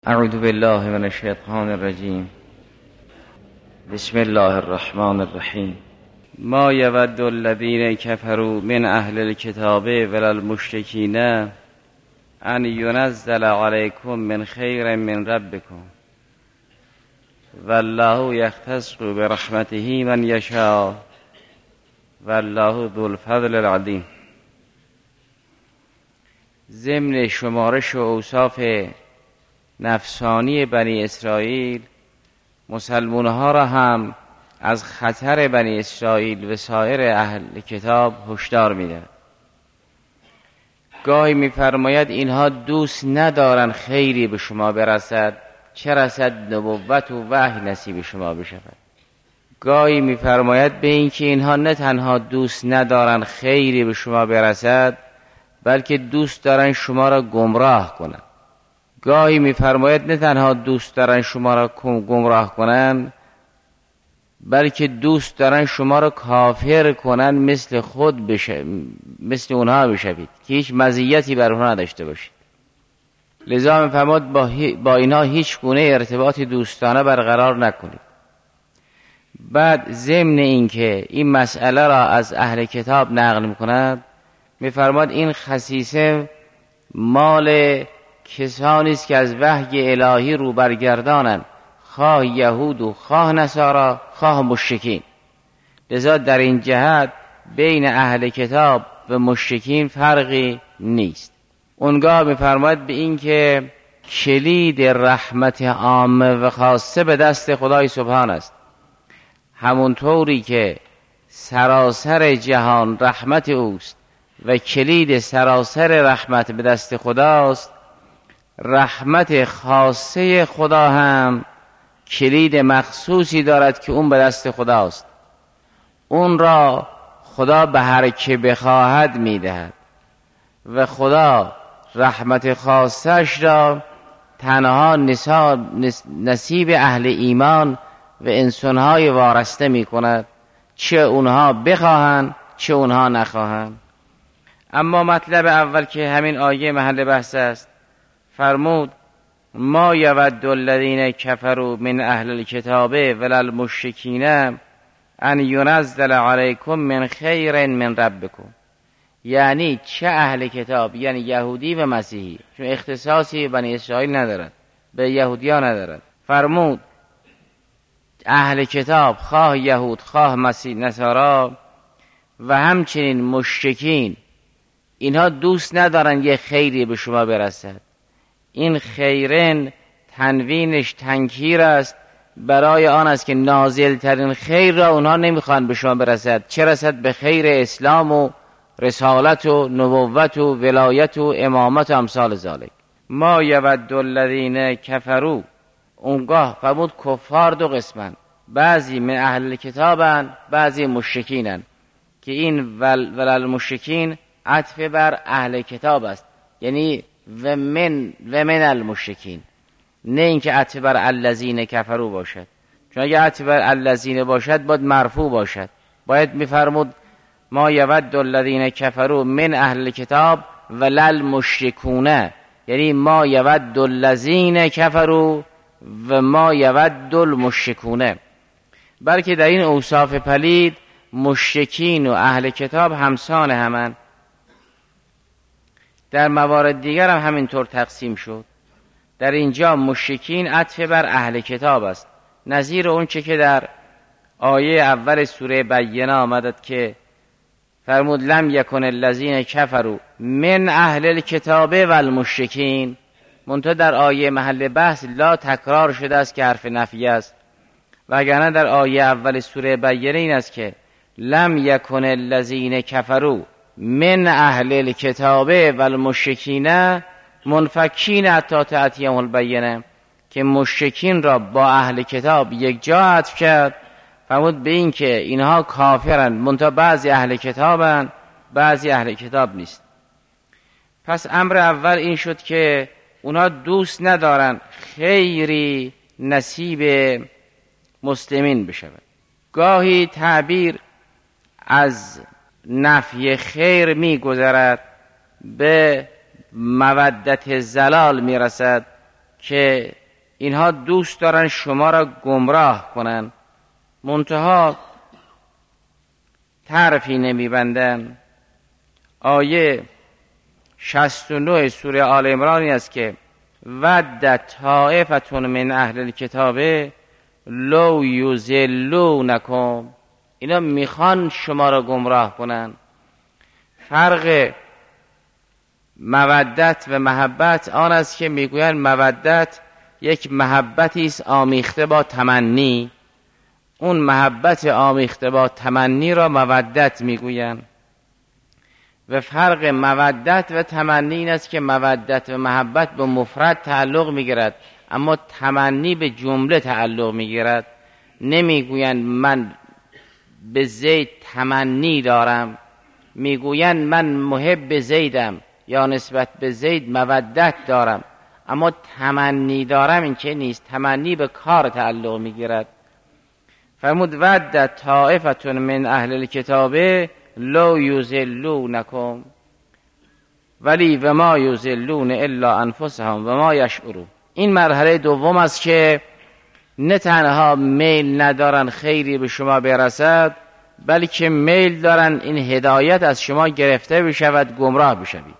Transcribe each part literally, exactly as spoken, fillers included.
اعوذ بالله من الشیطان الرجیم. بسم الله الرحمن الرحیم. ما یود الذین کفروا من اهل الکتاب ولا المشرکین ان ینزل علیکم من خیر من ربکم والله یختص برحمته من یشاء والله ذو الفضل العظیم. ضمن شمارش و اوصاف نفسانی بنی اسرائیل، مسلمان ها را هم از خطر بنی اسرائیل و سایر اهل کتاب هشدار می‌دهد. گاهی می‌فرماید اینها دوست ندارن خیری به شما برسد، چه رسد نبوت و وحی نصیب شما بشود. گاهی می‌فرماید به این که اینها نه تنها دوست ندارن خیری به شما برسد، بلکه دوست دارن شما را گمراه کنند. گاهی می‌فرماید نه تنها دوست دارن شما را گمراه کنن، بلکه دوست دارن شما را کافر کنن، مثل خود بشه، مثل اونها بشوید که هیچ مزیتی بر اونها نداشته باشید. لذا می‌فرماید با, با اینها هیچ گونه ارتباط دوستانه برقرار نکنید. بعد ضمن این که این مسئله را از اهل کتاب نقل می‌کند، می‌فرماید این خصیصه مال کسانی است که از وحی الهی رو برگردانند، خواه یهود و خواه نصارا خواه مشرکین. لذا در این جهت بین اهل کتاب و مشرکین فرقی نیست. اونگاه می‌فرماید به این که کلید رحمت عامه و خاصه به دست خدای سبحان است. همونطوری که سراسر جهان رحمت اوست و کلید سراسر رحمت به دست خداست، رحمت خاصه خدا هم کلید مخصوصی دارد که اون به دست خداست. اون را خدا به هر که بخواهد میدهد و خدا رحمت خاصش را تنها نصیب اهل ایمان و انسانهای وارسته می کند، چه اونها بخواهند چه اونها نخواهند. اما مطلب اول که همین آیه محل بحث است، فرمود ما یود الذین کفروا من اهل الکتاب ولا المشرکین ان ینزل علیکم من خیر من ربکم. یعنی چه اهل کتاب؟ یعنی یهودی و مسیحی، چون اختصاصی بنی اسرائیل ندارد، به یهودی ها ندارد. فرمود اهل کتاب، خواه یهود خواه مسیح نصارا و همچنین مشرکین، اینها دوست ندارن یه خیری به شما برسد. این خیرن تنوینش تنکیر است، برای آن است که نازل ترین خیر را اونها نمیخوان به شما برسد، چه رسد به خیر اسلام و رسالت و نبوت و ولایت و امامت و امثال ذالک. ما یود الذین کفروا، اونگاه فرمود کفار دو قسمن، بعضی من اهل کتابن بعضی مشرکینن، که این ول ولل مشرکین عطف بر اهل کتاب است، یعنی و من و من المشرکین، نه اینکه عطف بر الذین کفروا باشد، چون اگه عطف بر الذین باشد باید مرفوع باشد. باید میفرمود ما یود الذین کفروا من اهل کتاب ولل مشرکون، یعنی ما یود الذین کفروا و ما یود المشرکون. بلکه در این اوصاف پلید مشرکین و اهل کتاب همسان همن. در موارد دیگر هم همینطور تقسیم شد. در اینجا مشرکین عطف بر اهل کتاب است، نظیر اون چه که در آیه اول سوره بینه آمدد که فرمود لم یکن الذین کفروا من اهل الکتاب والمشرکین. منتها در آیه محل بحث لا تکرار شده است که حرف نفی است، وگرنه در آیه اول سوره بینه این است که لم یکن الذین کفروا من اهل الکتاب والمشرکین منفکین حتی تأتیهم البینه، که مشرکین را با اهل کتاب یک جا عطف کرد. فرمود به این که اینها کافرند، منتها بعضی اهل کتابند بعضی اهل کتاب نیست. پس امر اول این شد که اونها دوست ندارن خیری نصیب مسلمین بشود. گاهی تعبیر از نفی خیر می گذرد به مودت زلال می رسد، که اینها دوست دارن شما را گمراه کنن، منتها طرفی نمیبندن. آیه شصت و نه سوره آل عمران است که ود طائفتون من اهل الکتاب لو یضلونکم، اینا میخوان شما را گمراه کنن. فرق مودت و محبت آن است که میگویند مودت یک محبتی است آمیخته با تمنی، اون محبت آمیخته با تمنی را مودت میگویند. و فرق مودت و تمنی این است که مودت و محبت به مفرد تعلق میگیرد، اما تمنی به جمله تعلق میگیرد. نمیگویند من به زید تمنی دارم، میگویند من محب زیدم یا نسبت به زید مودت دارم، اما تمنی دارم این که نیست، تمنی به کار تعلق میگیرد. فرمود ود طائفتون من اهل الکتاب لو یضلونکم ولی و ما یضلون الا انفسهم و ما یشعرون. این مرحله دوم است که نه تنها میل ندارن خیری به شما برسد، بلکه میل دارن این هدایت از شما گرفته بشود، گمراه بشوید.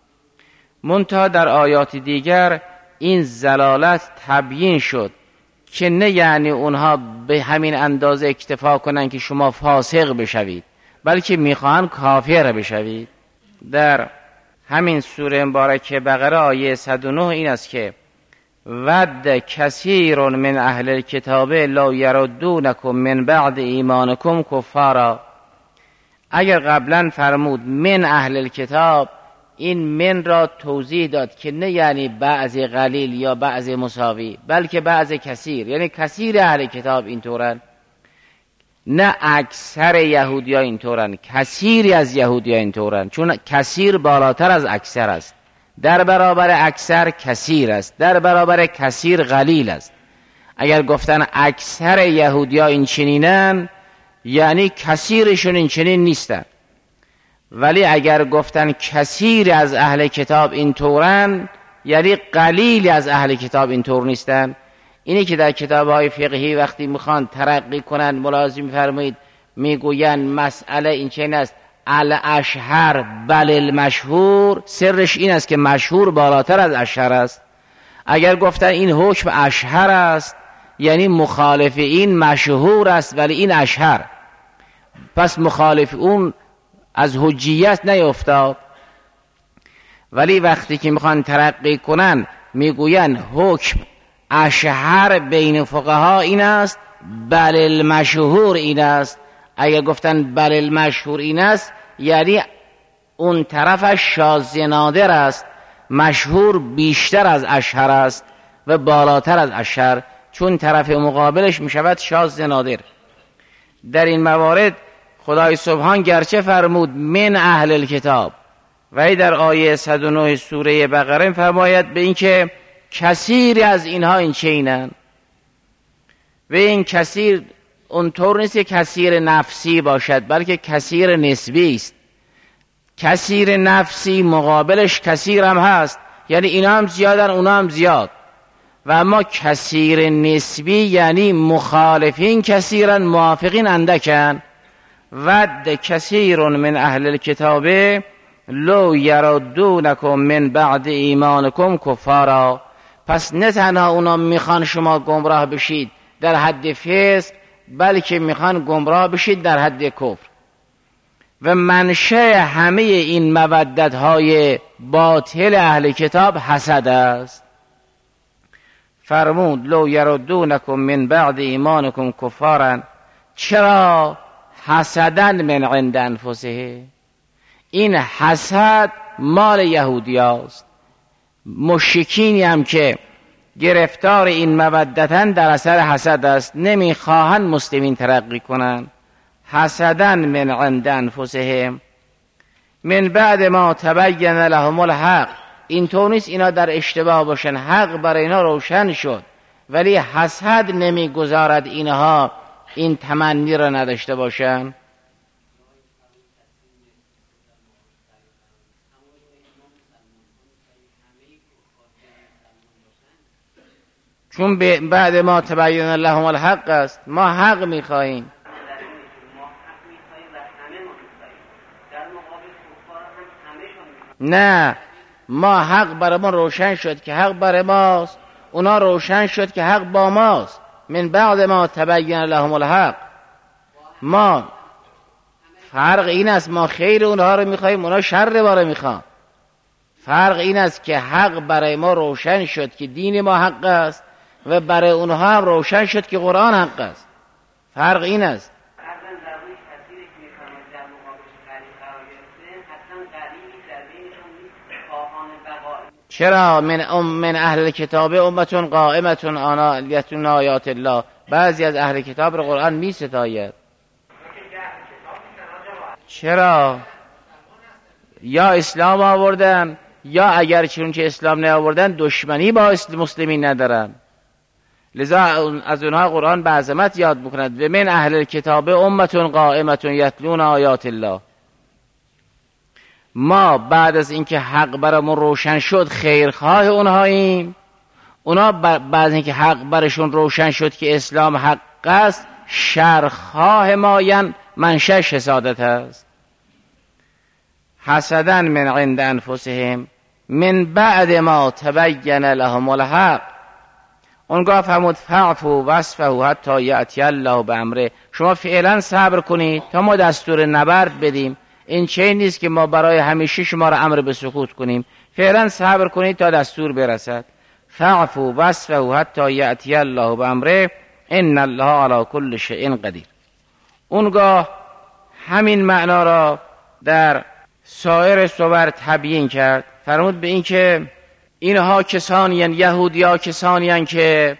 منتها در آیات دیگر این ضلالت تبیین شد که نه یعنی اونها به همین اندازه اکتفا کنن که شما فاسق بشوید، بلکه میخواهن کافر بشوید. در همین سوره مبارکه بقره آیه صد و نه این است که ود کثیر من اهل الکتاب لا یردونکم من بعد ایمانکم کفارا. اگر قبلا فرمود من اهل الکتاب، این من را توضیح داد که نه یعنی بعض قلیل یا بعض مساوی، بلکه بعض کثیر، یعنی کثیر اهل کتاب اینطورن، نه اکثر یهودی ها اینطورن، کثیری از یهودی ها اینطورن، چون کثیر بالاتر از اکثر است. در برابر اکثر کثیر است، در برابر کثیر قلیل است. اگر گفتن اکثر یهودی ها این چنینن، یعنی کثیرشون این چنین نیستن. ولی اگر گفتن کثیر از اهل کتاب اینطورن، یعنی قلیل از اهل کتاب اینطور نیستن. اینی که در کتاب‌های فقهی وقتی میخوان ترقی کنن ملاحظه می‌فرمایید میگوین مسئله این چنین است الاشهر بل المشهور، سرش این است که مشهور بالاتر از اشهر است. اگر گفتن این حکم اشهر است، یعنی مخالف این مشهور است ولی این اشهر، پس مخالف اون از حجیت نیفتاد. ولی وقتی که میخوان ترقی کنن میگوین حکم اشهر بین فقها این است بل المشهور این است. اگر گفتن بل المشهور این است، یعنی اون طرفش شاذ نادر است، مشهور بیشتر از اشهر است و بالاتر از اشهر، چون طرف مقابلش میشود شاذ نادر. در این موارد خدای سبحان گرچه فرمود من اهل الکتاب، ولی در آیه صد و نه سوره بقره فرماید به این که کثیر از اینها این چینن. و این کثیر اونطور نیست که کثیر نفسی باشد، بلکه کثیر نسبی است. کثیر نفسی مقابلش کثیر هم هست، یعنی اینا هم زیادن اونا هم زیاد. و اما کثیر نسبی یعنی مخالفین کثیرن موافقین اندکن. ود کثیر من اهل الکتاب لو یردونکم من بعد ایمانکم کفارا. پس نه تنها اونا میخوان شما گمراه بشید در حد فسق، بلکه میخوان گمراه بشید در حد کفر. و منشأ همه این مودت های باطل اهل کتاب حسد است. فرمود لو یردونکم من بعد ایمانکم کفارا. چرا؟ حسدن من عند انفسه. این حسد مال یهودی است. مشرکینی هم که گرفتار این مودتن در اثر حسد است، نمیخواهند مسلمین ترقی کنند. حسدن من عند انفسهم من بعد ما تبین لهم الحق. این طور نیست اینا در اشتباه باشن، حق برای اینا روشن شد، ولی حسد نمیگذارد اینها این تمنی را نداشته باشن. چون بعد ما تبین لهم الحق است. ما حق میخواهیم. نه، ما حق برای ما روشن شد که حق برای ماست، اونا روشن شد که حق با ماست. من بعد ما تبین لهم الحق. ما فرق این است ما خیر اونها رو میخواییم، اونا شر ما رو میخوان. فرق این است که حق برای ما روشن شد که دین ما حق است و برای اونها هم روشن شد که قرآن حق است. فرق این است. چرا من ام من اهل کتاب امتون قائمتون آنا یتلون آیات الله. بعضی از اهل کتاب رو قرآن می ستاید. چرا؟ یا اسلام آوردن، یا اگر چون که اسلام نیاوردن دشمنی با مسلمین ندارن. لذا از اونها قرآن به عظمت یاد میکند و من اهل کتاب امتون قائمتون یتلون آیات الله. ما بعد از اینکه حق برامون روشن شد خیرخواه اونهاییم. اونا بعد از اینکه حق برشون روشن شد که اسلام حق است شرخواه ماین منشأ حسادت است. حسدا من عند انفسهم من بعد ما تبین لهم الحق. اونگاه فرمود فعفو واصفحوا حتی یأتی الله بامره. شما فعلا صبر کنید تا ما دستور نبرد بدیم. این چه نیست که ما برای همیشه شما را امر به سکوت کنیم. فعلا صبر کنید تا دستور برسد. فعفو واصفحوا حتی یأتی الله بامره ان الله علی کل شیء قدیر. اونگاه همین معنا را در سایر صور تبیین کرد. فرمود به این که اینها کسانیان، یهودیا کسانیان که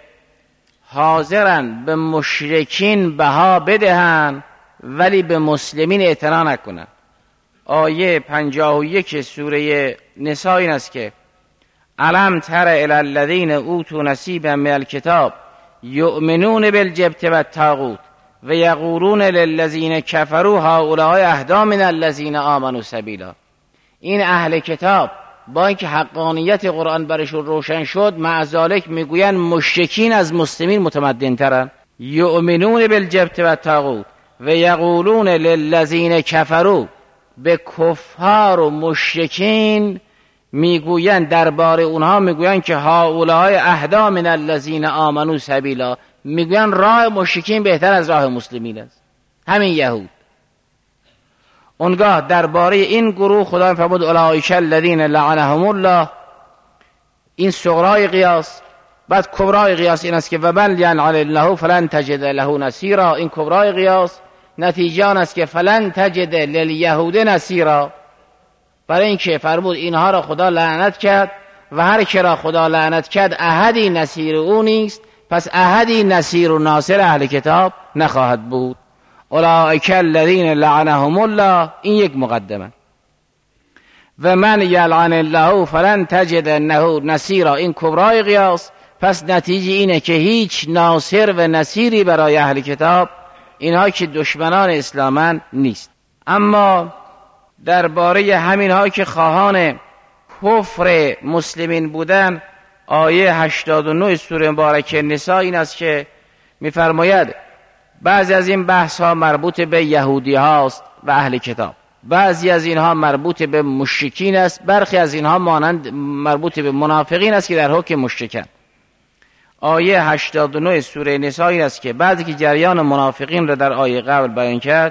حاضرن به مشرکین بها بدهن ولی به مسلمین اعتنا نکنن. آیه پنجاه و یک سوره نساء این است که الم تر الی الذین اوتوا نصیبا من الکتاب یؤمنون بالجبت والطاغوت و یقولون للذین کفروا هؤلاء اهدی من الذین آمنوا سبیلا. این اهل کتاب با اینکه حقانیت قرآن برشون روشن شد مع ذالک میگوین مشرکین از مسلمین متمدن ترن. یؤمنون بالجبت والطاغوت و یقولون للذین کفروا، به کفار و مشرکین میگوین درباره اونها میگوین که هؤلاء اهدی من الذین آمنوا سبیلا. میگوین راه مشرکین بهتر از راه مسلمین است. همین یهود. اونگاه درباره این گروه خدا فرمود اولئک الذین لعنهم الله. این صغرای قیاس. بعد کبرای قیاس این است که و من لعن الله فلن تجد له نصیرا. این کبرای قیاس نتیجه آن است که فلن تجد للیهود نصیرا. برای اینکه فرمود اینها را خدا لعنت کرد و هر کی را خدا لعنت کرد احدی نصیر او نیست، پس احدی نصیر و ناصر اهل کتاب نخواهد بود. اولئک الذین لعنهم الله. این یک مقدمه. و من یلعن الله فلن تجد له نصیرا. این کبرای قیاس. پس نتیجه اینه که هیچ ناصر و نصیری برای اهل کتاب، اینها که دشمنان اسلامن، نیست. اما درباره همینها که خواهان کفر مسلمین بودن، آیه هشتاد و نه سوره مبارکه نساء این است که می‌فرماید بعضی از این بحث ها مربوط به یهودی هاست و اهل کتاب، بعضی از اینها مربوط به مشرکین است، برخی از اینها مانند مربوط به منافقین است که در حکم مشرکن. آیه هشتاد و نه سوره نساء این است که بعضی که جریان منافقین را در آیه قبل بیان کرد،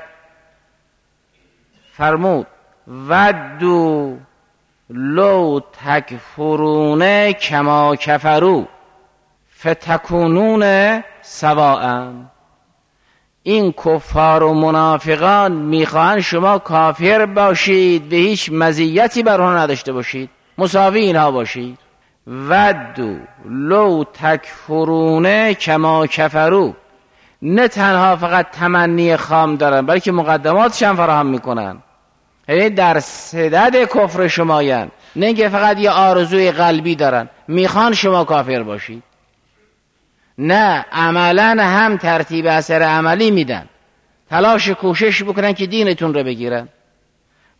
فرمود ودو لو تکفرون کما کفروا فتکونون سواء. این کفار و منافقان میخواهند شما کافر باشید و هیچ مزیتی بر آنها نداشته باشید، مساوی اینها باشید. ودو لو تکفرون کما کفروا. نه تنها فقط تمنی خام دارن بلکه مقدماتش هم فراهم میکنن، یعنی در صدد کفر شمایند، نه که فقط یه آرزوی قلبی دارن میخوان شما کافر باشید، نه عملا هم ترتیب اثر عملی میدن، تلاش کوشش بکنن که دینتون رو بگیرن.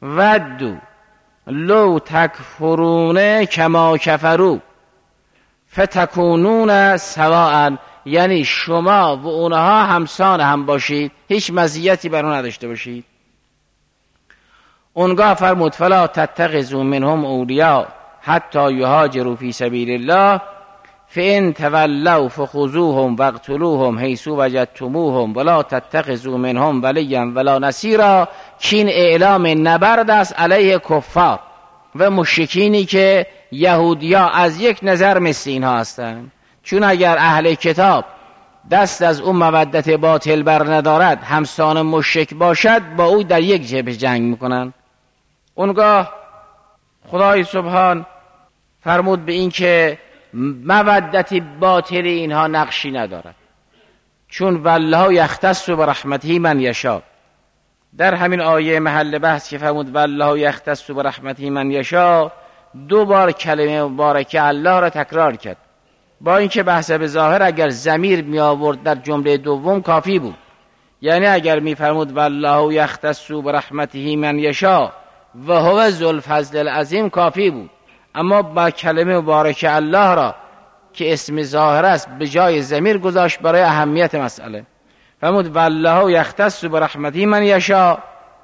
ودو لو تکفرون کما کفروا فتکونون سواء، یعنی شما و اونها همسان هم باشید، هیچ مزیتی بر اون نداشته باشید. اونگاه فرمود فلا تتخذوا منهم اولیاء حتی یهاجروا فی سبیل الله فان تولوا فخذوهم واقتلوهم حیث وجدتموهم ولا تتخذوا منهم ولیا ولا نصیرا. کین اعلام نبرد است علیه کفار و مشرکینی که یهودیا از یک نظر مثل اینها هستند. چون اگر اهل کتاب دست از اون مودت باطل بر ندارد، همسان مشرک باشد، با او در یک جبهه جنگ میکنن. اونگاه خدای سبحان فرمود به این که مودت باطل اینها نقشی ندارد، چون والله یختص برحمته من یشاء. در همین آیه محل بحث که فرمود والله یختص برحمته من یشاء، دو بار کلمه مبارکه الله را تکرار کرد، با اینکه بحث به ظاهر اگر ضمیر می آورد در جمله دوم کافی بود. یعنی اگر می فرمود والله یختص برحمته من یشاء و هو ذو الفضل العظیم کافی بود، اما با کلمه مبارکه الله را که اسم ظاهر است به جای ضمیر گذاشت برای اهمیت مسئله. فرمود والله یختص برحمته من یشاء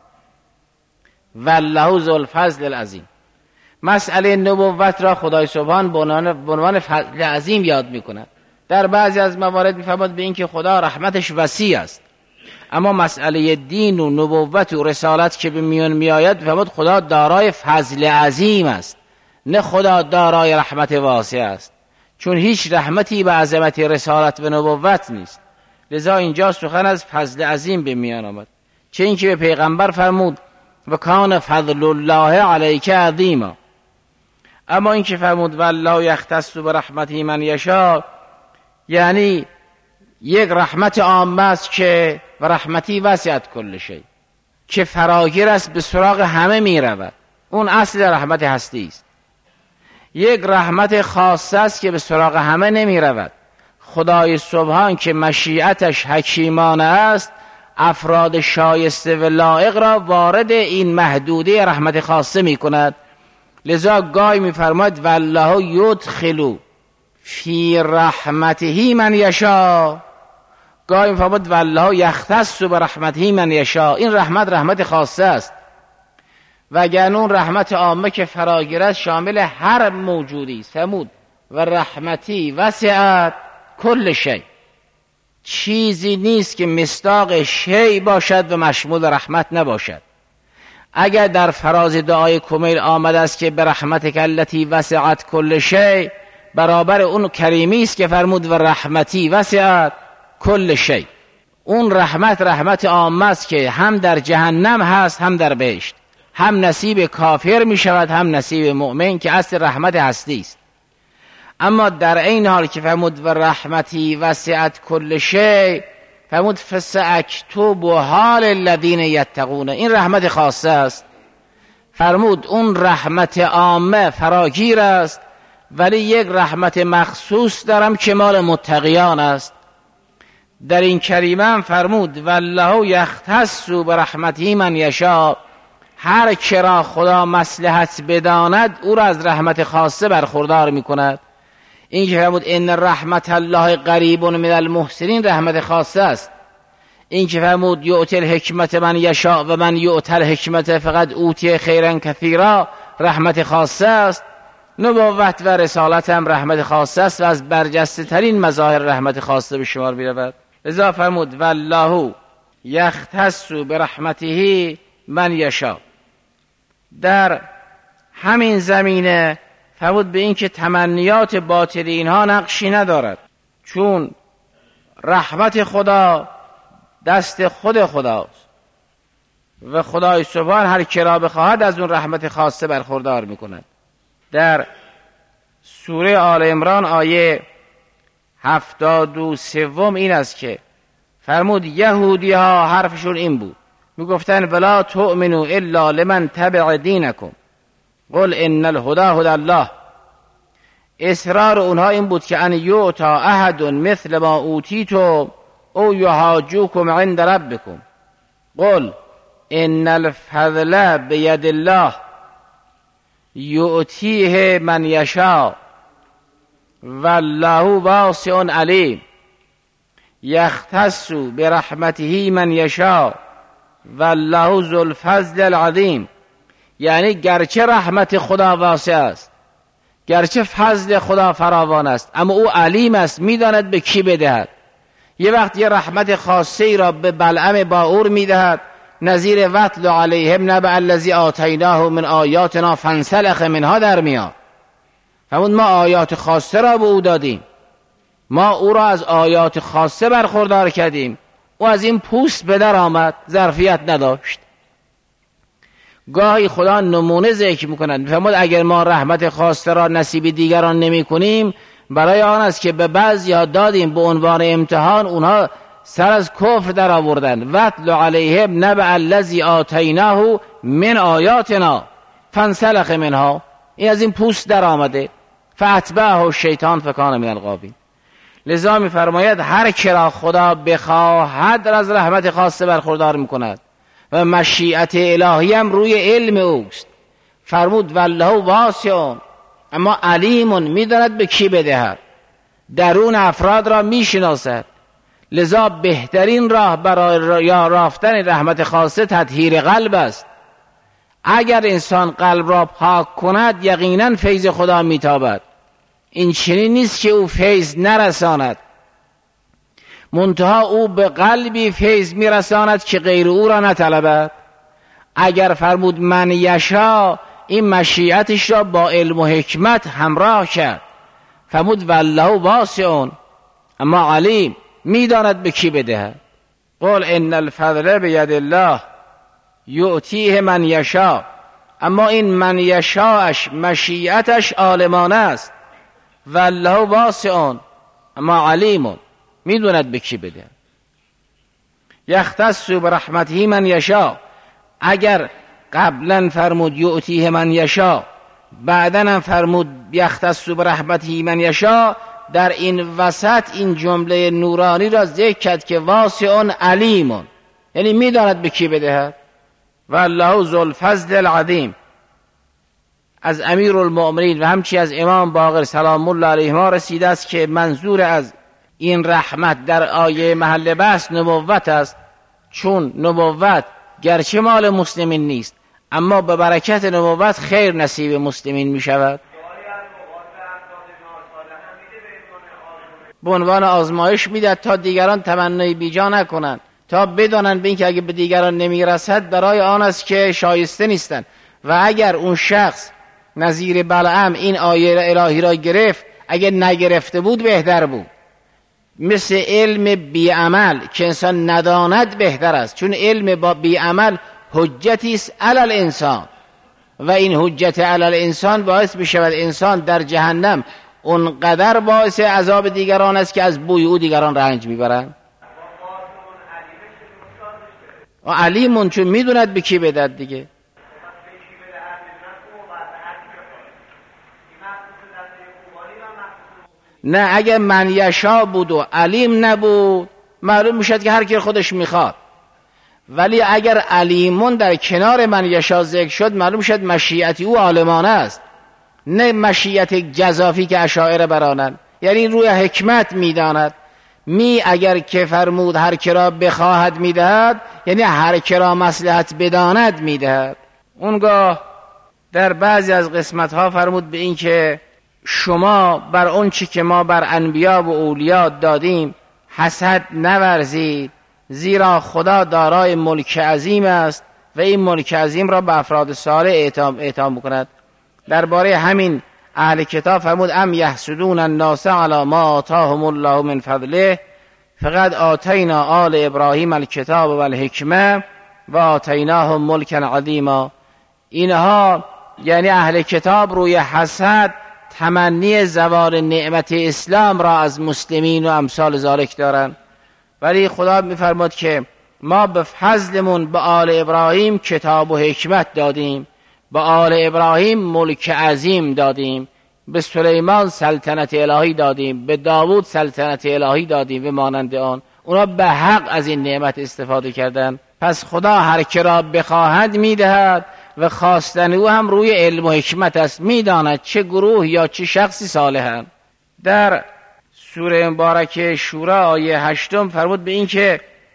والله ذو الفضل العظیم. مسئله نبوت را خدای سبحان به عنوان فضل عظیم یاد می‌کند. در بعضی از موارد می‌فرماید به این که خدا رحمتش وسیع است، اما مسئله دین و نبوت و رسالت که به میان میآید می‌فرماید خدا دارای فضل عظیم است، نه خدا دارای رحمت واسع است، چون هیچ رحمتی به عظمت رسالت و نبوت نیست. لذا اینجا سخن از فضل عظیم به میان آمد. چه اینکه به پیغمبر فرمود و کان فضل الله علیک عظیما. اما اینکه فرمود والله یختص برحمته من یشاء، یعنی یک رحمت عامه است که و رحمتی وسعت کل شی، که فراگیر است به سراغ همه می رود. اون اصل رحمت هستی است. یک رحمت خاص است که به سراغ همه نمی رود. خدای سبحان که مشیعتش حکیمانه است، افراد شایسته و لایق را وارد این محدوده رحمت خاصه می کند. لذا گاهی می فرماید والله یدخل فی رحمته من یشاء، گاهی می فرماید والله یختص برحمته من یشاء. این رحمت رحمت خاصه است، وگرنه اون رحمت عامه که فراگیر است شامل هر موجودی است. فرمود و رحمتی وسعت کل شی، چیزی نیست که مصداق شی باشد و مشمول رحمت نباشد. اگر در فراز دعای کمیل آمده است که به رحمتک التی وسعت کل شی، برابر اون کریمی است که فرمود و رحمتی وسعت کل شی. اون رحمت رحمت عامه است که هم در جهنم هست هم در بهشت، هم نصیب کافر می شود هم نصیب مؤمن، که اصل رحمت هستی است. اما در این حال که فرمود و رحمتی وسعت کل شی، فرمود فساکتب حال الذین یتقون، این رحمت خاصه است. فرمود اون رحمت عامه فراگیر است، ولی یک رحمت مخصوص دارم که مال متقیان است. در این کریمه فرمود والله یختص برحمته من یشاء، هر که را خدا مصلحت بداند او را از رحمت خاصه برخوردار می کند. این که فرمود ان رحمت الله قریب من المحسنین رحمت خاصه است. این که فرمود یؤتی الحکمت من یشاء و من یؤتی الحکمت فقد اوتی خیرا کثیرا رحمت خاصه است. نبوت و رسالت هم رحمت خاصه است و از برجسته ترین مظاهر رحمت خاصه به شمار می رود. لذا فرمود والله یختص برحمته من یشاء. در همین زمینه فرمود به این که تمنیات باطل اینها نقشی ندارد، چون رحمت خدا دست خود خداست و خدای سبحان هر کی را بخواهد از اون رحمت خاصه برخوردار میکند. در سوره آل عمران آیه هفتاد و سوم این است که فرمود یهودی ها حرفشون این بود، میگفتن ولا تؤمنوا الا لمن تبع دینکم قل ان الهدى هدى الله. اصرار اونها این بود که ان یعطا احد مثل ما اوتیتم او یحاجوکم عند ربکم قل ان الفضل بید الله یؤتیه من یشاء والله واسع علیم یختص برحمته من یشاء والله ذو الفضل العظیم. یعنی گرچه رحمت خدا واسع است، گرچه فضل خدا فراوان است، اما او علیم است، میداند به کی بدهد. یه وقت یه رحمت خاصه ای را به بلعم باعور میدهد، نظیر وتل علیهم نبأ الذی آتیناه من آیاتنا فانسلخ منها در میاد. همون ما آیات خاصه را به او دادیم، ما او را از آیات خاصه برخوردار کردیم، او از این پوست به در آمد، ظرفیت نداشت. گاهی خدا نمونه ذکر میکند، میفرماید اگر ما رحمت خاصه را نصیب دیگران نمی کنیم، برای آن است که به بعضی دادیم به عنوان امتحان، اونها سر از کفر در آوردن. وَاتْلُ عَلَیْهِمْ نَبَأَ الَّذِی آتَیْنَاهُ من آیاتنا فانسلخ منها. این از این پوست در آمده. فَأَتْبَعَهُ الشیطان فَکَانَ من الغاوین. لذا می‌فرماید هر که را خدا بخواهد از رحمت خاصه برخوردار می‌کند و مشیت الهی هم روی علم اوست. فرمود والله واسع، اما علیمون، میداند به کی بدهد، درون افراد را میشناسد. لذا بهترین راه برای یافتن رحمت خاصه تطهیر قلب است. اگر انسان قلب را پاک کند یقینا فیض خدا میتابد. این چنین نیست که او فیض نرساند، منتها او به قلبی فیض میرساند که غیر او را نطلبد. اگر فرمود من یشا، این مشیتش را با علم و حکمت همراه کرد. فرمود والله واسع، اما علیم، میداند به کی بدهد. قل ان الفضل بید الله یؤتیه من یشا. اما این من یشاش مشیتش عالمانه است. والله واسع، اما علیم، میدوند به کی بده. یختص برحمته من یشا. اگر قبلا فرمود یؤتیه من یشا، بعدا هم فرمود یختص برحمته من یشا، در این وسط این جمله نورانی را ذکر کرد که واسع علیم، یعنی میداند به کی بدهد. والله ذو الفضل العظیم. از امیر المؤمنین و همچی از امام باقر سلام الله علیهما رسیده است که منظور از این رحمت در آیه محل بحث نبوت است، چون نبوت گرچه مال مسلمین نیست اما به برکت نبوت خیر نصیب مسلمین می شود. به عنوان آزمایش میدهد تا دیگران تمنای بیجا نکنند، تا بدانند به اینکه اگه به دیگران نمیرسد برای آن است که شایسته نیستند. و اگر اون شخص نظیر بلعم این آیه الهی را گرفت، اگه نگرفته بود بهتر بود. مثل علم بی عمل که انسان نداند بهتر است، چون علم با بی عمل حجتی است علی الانسان و این حجت علی الانسان باعث بشود انسان در جهنم اونقدر باعث عذاب دیگران است که از بوی او دیگران رنج میبرند. و علیمون چون میدوند به کی بدهد دیگه. نه اگر من یشا بود و علیم نبود معلوم میشد که هر کی خودش میخواد، ولی اگر علیمون در کنار من یشا ذکر شد معلوم میشد مشیتی او عالمانه است، نه مشیت جزافی که اشاعره برانند، یعنی روی حکمت میداند. می اگر که فرمود هر کی را بخواهد میدهد، یعنی هر کی را مصلحت بداند میدهد. اونگاه در بعضی از قسمت ها فرمود به این که شما بر اون چی که ما بر انبیا و اولیاء دادیم حسد نورزید، زیرا خدا دارای ملک عظیم است و این ملک عظیم را به افراد صالح اعطا اعطا می‌کند. درباره همین اهل کتاب فرمود ام یحسدون الناس علی ما آتاهم الله من فضله فقد آتینا آل ابراهیم الکتاب و الحکمه و آتیناهم ملکا عظیما. اینها یعنی اهل کتاب روی حسد تمنی زوال نعمت اسلام را از مسلمین و امثال ذالک دارند، ولی خدا میفرماد که ما به فضلمون به آل ابراهیم کتاب و حکمت دادیم، به آل ابراهیم ملک عظیم دادیم، به سلیمان سلطنت الهی دادیم، به داوود سلطنت الهی دادیم و مانند آن. اونا به حق از این نعمت استفاده کردن. پس خدا هر که را بخواهد میدهد و خواستن او هم روی علم و حکمت است، میداند چه گروه یا چه شخصی صالحند. در سوره مبارکه شورا آیه هشتم فرمود به این که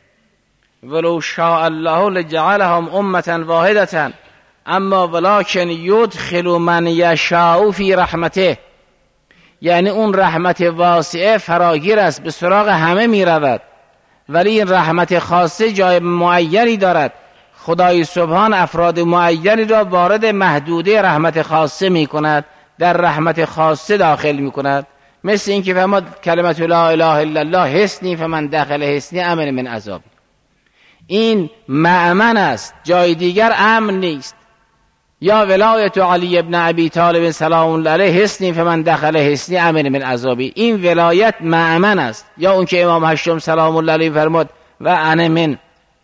ولو شاء الله لجعلهم امة واحدة اما ولکن یدخل من یشاء فی رحمته، یعنی اون رحمت واسعه فراگیر است، به سراغ همه می رود، ولی این رحمت خاصه جای معینی دارد. خدای سبحان افراد معینی را وارد محدوده رحمت خاصه می کند، در رحمت خاصه داخل می کند. مثل این که فرمود کلمت لا اله الا الله حصنی فمن دخل حصنی امن من عذاب. این مأمن است، جای دیگر امن نیست. یا ولایت علی ابن ابی طالب سلام الله علیه حصنی فمن دخل حصنی امن من عذابی، این ولایت مأمن است. یا اون که امام هشتم سلام الله علیه فرمود و انا من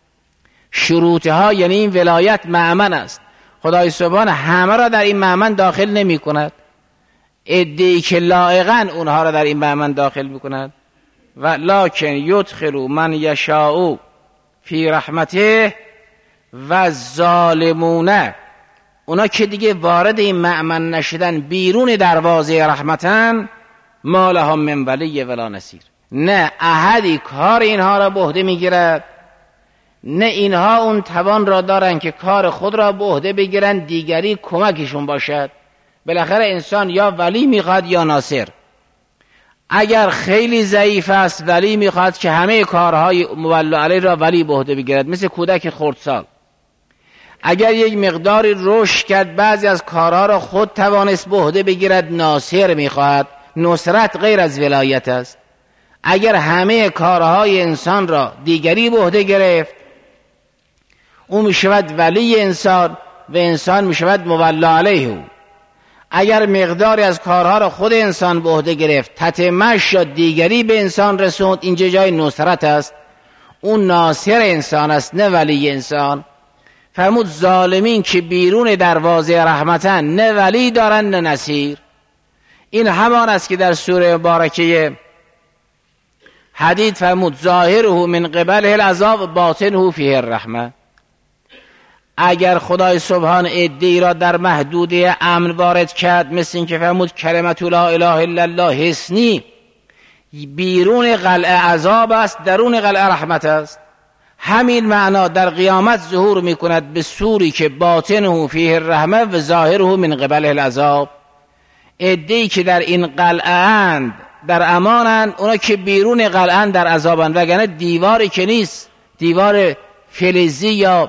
شروطها، یعنی این ولایت مأمن است. خدای سبحان همه را در این مأمن داخل نمی کند، ادعی که لایقاً اونها را در این مأمن داخل می کند. و لکن یدخل من یشاء فی رحمته و ظالمون، اونا که دیگه وارد این مأمن نشدن، بیرون دروازه رحمتن، ما لهم من ولی ولا نصیر، نه احدی کار اینها را به عهده میگیرد، نه اینها اون توان را دارن که کار خود را به عهده بگیرن دیگری کمکشون باشد. بالاخره انسان یا ولی میخواد یا ناصر. اگر خیلی ضعیف است ولی میخواد که همه کارهای مولا علیه را ولی به عهده بگیرد، مثل کودک خردسال. اگر یک مقداری رشد کرد بعضی از کارها را خود توانست به عهده بگیرد، ناصر میخواهد. نصرت غیر از ولایت است. اگر همه کارهای انسان را دیگری به عهده گرفت، او میشود ولی انسان و انسان میشود مولا علیه. اگر مقداری از کارها را خود انسان به عهده گرفت، تتمش شد دیگری به انسان رسوند، اینجا جای نصرت است. اون ناصر انسان است، نه ولی انسان. فرمود ظالمین که بیرون دروازه رحمتن، نه ولی دارن نه نصیر. این همان است که در سوره مبارکه حدید فرمود ظاهره من قبله العذاب باطنه فیه الرحمه. اگر خدای سبحان ادعی را در محدوده امن وارد کرد، مثل این که فرمود کلمت لا اله الا الله حصنی، بیرون قلعه عذاب است، درون قلعه رحمت است. همین معنا در قیامت ظهور می کند به صوری که باطنه فیه الرحمه و ظاهره من قبله العذاب. ادعی که در این قلعه اند در امانند، اونا که بیرون قلعه اند در عذابند، وگرنه دیواری که نیست، دیوار فلزی یا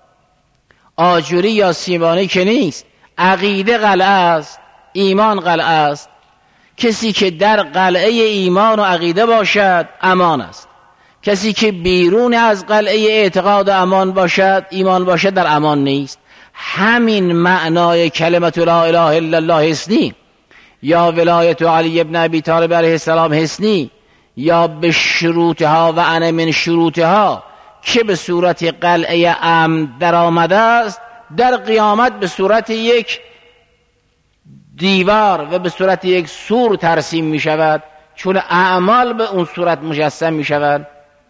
آجوری یا سیمانی که نیست. عقیده قلعه است، ایمان قلعه است. کسی که در قلعه ایمان و عقیده باشد امان است. کسی که بیرون از قلعه اعتقاد و امان باشد، ایمان باشد، در امان نیست. همین معنای کلمت لا اله الا الله حصنی، یا ولایت علی ابن ابی طالب علیه السلام حصنی، یا به شروطها و انا من شروطها، که به صورت قلعه امن در آمده است، در قیامت به صورت یک دیوار و به صورت یک سور ترسیم می شود، چون اعمال به اون صورت مجسم می شود.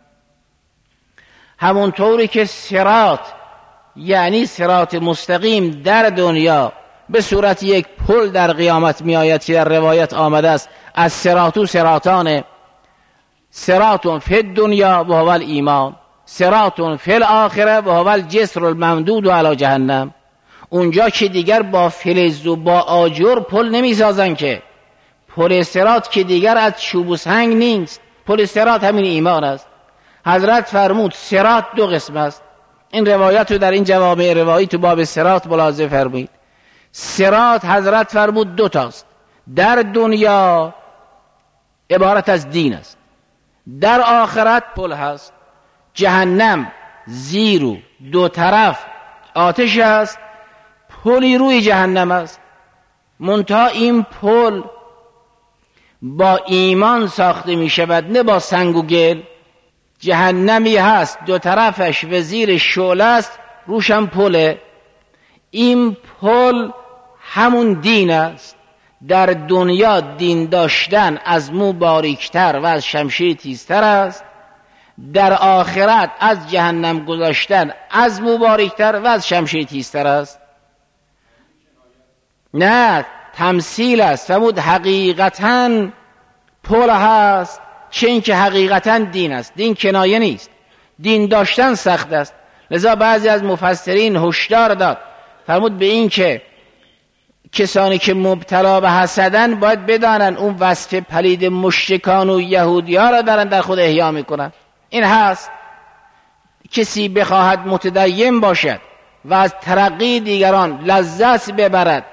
همونطوری که صراط، یعنی صراط مستقیم در دنیا به صورت یک پل در قیامت می آید که در روایت آمده است از صراطو صراطان، صراط فی الدنیا و هو الایمان، صراط فی الاخره و هو الجسر الممدود علی جهنم. اونجا که دیگر با فلز و با آجر پل نمی سازن، که پل صراط که دیگر از چوب و سنگ نیست، پل صراط همین ایمان است. حضرت فرمود صراط دو قسم است. این روایت رو در این جوامع روایی تو باب صراط ملاحظه فرمایید. صراط حضرت فرمود دو تاست. در دنیا عبارت از دین است، در آخرت پل هست. جهنم زیر و دو طرف آتش است، پلی روی جهنم است. منتها این پل با ایمان ساخته می شود، نه با سنگ و گل. جهنمی هست دو طرفش و زیر شعله است، روشم پله. این پل همون دین است. در دنیا دین داشتن از مو باریکتر و از شمشیر تیزتر است، در آخرت از جهنم گذاشتن از مو باریکتر و از شمشیر تیزتر است. نه، تمثیل است. فرمود حقیقتاً پل هست، چه این که حقیقتا دین است. دین کنایه نیست، دین داشتن سخت است. لذا بعضی از مفسرین هشدار داد، فرمود به این که کسانی که مبتلا به حسدن باید بدانن اون وصف پلید مشرکان و یهودی ها را دارن در خود احیا میکنن. این هست کسی بخواهد متدین باشد و از ترقی دیگران لذت ببرد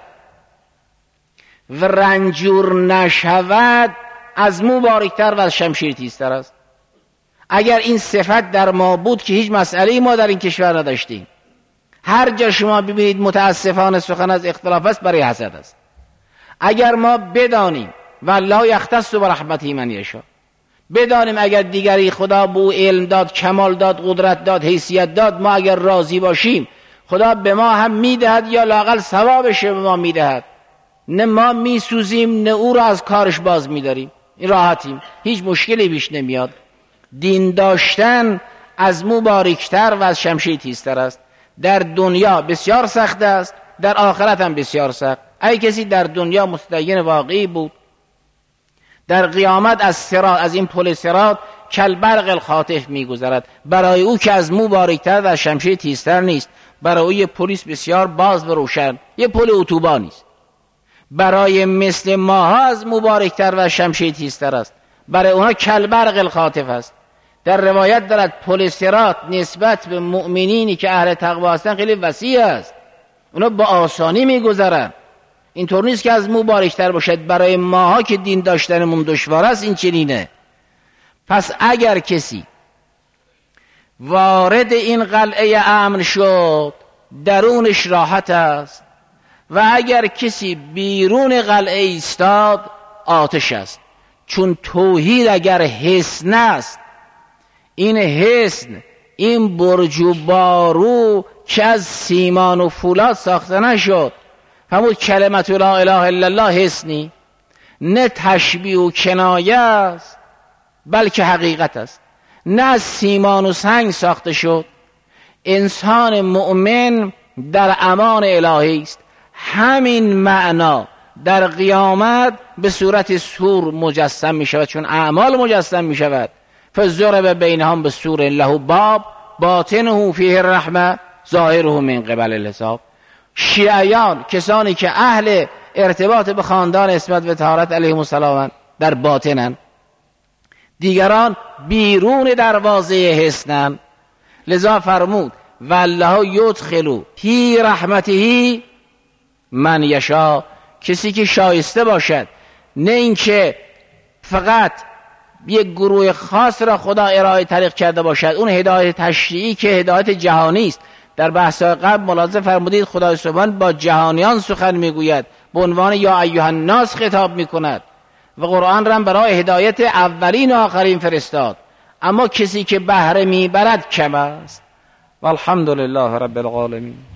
و رنجور نشود، از مو باریکتر و از شمشیر تیزتر است. اگر این صفت در ما بود که هیچ مسئله‌ای ما در این کشور نداشتیم. هر جا شما ببینید متاسفانه سخن از اختلاف است، برای حسد است. اگر ما بدانیم والله یختص برحمته من یشاء، بدانیم اگر دیگری خدا به او علم داد، کمال داد، قدرت داد، حیثیت داد، ما اگر راضی باشیم خدا به ما هم میدهد یا لااقل ثوابش به ما میدهد. نه ما میسوزیم نه او را از کارش باز میداریم، این راحتیم، هیچ مشکلی پیش نمیاد. دین داشتن از مو باریکتر و از شمشیر تیزتر است. در دنیا بسیار سخت است، در آخرت هم بسیار سخت. ای کسی در دنیا متدین واقعی بود، در قیامت از صراط، از این پل صراط کالبرق الخاطف میگذرد. برای او که از مو باریکتر و از شمشیر تیزتر نیست. برای او یه پلیس بسیار باز و روشن، یه پل اتوبانی است. برای مثل ماها از مو باریکتر و شمشیر تیزتر است. برای اونها کالبرق الخاطف است. در روایت دارد پل صراط نسبت به مؤمنینی که اهل تقوا هستند خیلی وسیع است، اونا با آسانی میگذرن. اینطور نیست که از مو باریکتر باشد. برای ماها که دین داشتنمون دشوار است این چنینه. پس اگر کسی وارد این قلعه امن شد درونش راحت است، و اگر کسی بیرون قلعه ایستاد آتش است. چون توحید اگر حصن است، این حصن، این برج و بارو که از سیمان و فولاد ساخته نشد، همون کلمت لا اله الا الله حصنی، نه تشبیه و کنایه است بلکه حقیقت است. نه از سیمان و سنگ ساخته شد. انسان مؤمن در امان الهی است. همین معنا در قیامت به صورت سور مجسم می شود، چون اعمال مجسم می شود. فضرب بینهم بسور له باب باطنه فیه الرحمه ظاهره من قبل الحساب. شیعیان کسانی که اهل ارتباط به خاندان عصمت و طهارت علیهم السلام در باطنن، دیگران بیرون دروازه حصنن. لذا فرمود والله یدخل فی رحمته من یشاء، کسی که شایسته باشد. نه اینکه فقط یک گروه خاص را خدا ارائه طریق کرده باشد، اون هدایت تشریعی که هدایت جهانی است. در بحث قبل ملاحظه فرمودید خدای سبحان با جهانیان سخن میگوید، به عنوان یا ایها الناس خطاب میکند و قرآن را برای هدایت اولین و آخرین فرستاد. اما کسی که بهره میبرد کم است. والحمد لله رب العالمین.